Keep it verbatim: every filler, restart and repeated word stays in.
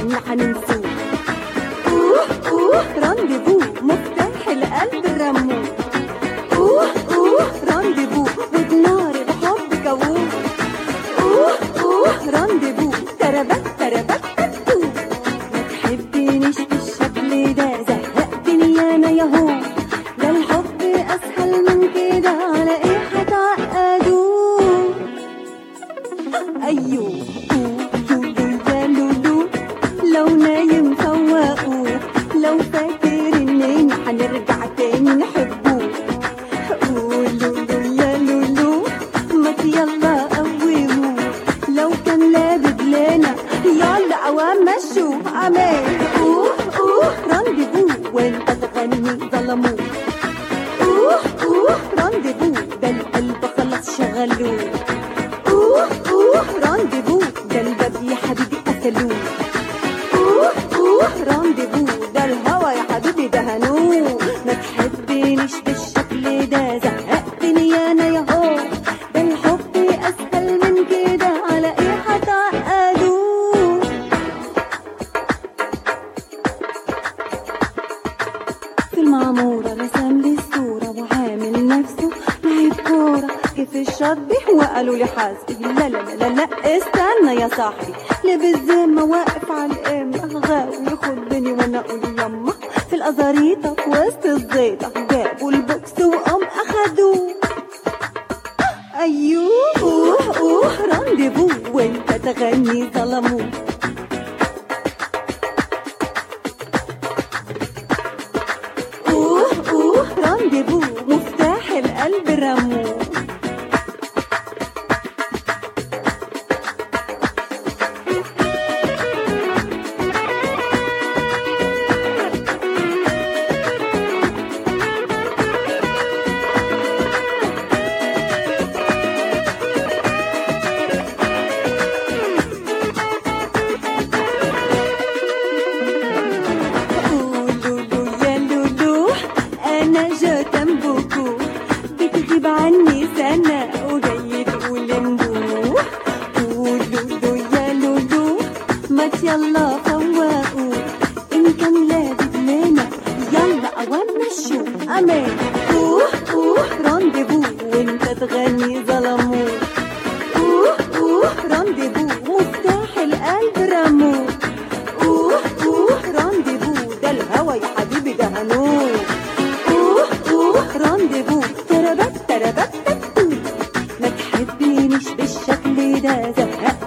استنى هننسوه. اوه اوه رانديفو مفتاح القلب رموه. اوه اوه رانديفو ودنار الحب جووه. اوه اوه رانديفو تربت تربت تتو. ما تحبنيش بالشكل ده زهقتني انا ياهو. ده الحب اسهل من كده على ايه هتعقدوه. ايوه لو نايم فوقوه. لو فاكر اننا هنرجع تاني نحبوه. قولوا يا لولو ما يلا قوموه. لو كان لابد لنا يلا عوام مشوه. امان اوه اوه رانديفو وانت تغني ظلموه. اوه اوه رانديفو ده القلب خلاص شغلوه. اوه اوه رانديفو ده الباب يا حبيبي قتلوه. اوه اوه رانديفو ده الهوا يا حبيبي دهنوه. ما تحبنيش بالشكل ده زهقتني انا ياهو. ده الحب اسهل من كده على ايه هتعقدوه. في المعمورة رسم لي الصورة وعامل نفسه لعيب كورة. كيف الشطبي وقالوا لي حاسبي. لا لا لا لا استنى يا صاحبي. لابس ذمة واقف على القمة غاوي يخدني وانا اقول يما. في الازاريطة في وسط الزيطة جابوا البوكس وقام اخدوه. ايوه اوه اوه رانديفو وانت تغني ظلموه. اوه اوه رانديفو مفتاح القلب رموه. أنا جات أنبوكو بتغيب عني سنة وجاي تقول ندوه. قولوا يا لولو ما يلا فوقوا. إن كان لابد لنا يلا عوام مشوه. أمان أوه أوه رانديفو وأنت تغني ظلموه. أوه أوه رانديفو مفتاح القلب رموه. أوه أوه رانديفو ده الهوا يا حبيبي دهنوه. رانديفو تربت تربت تتو. ما تحبنيش بالشكل ده زهقت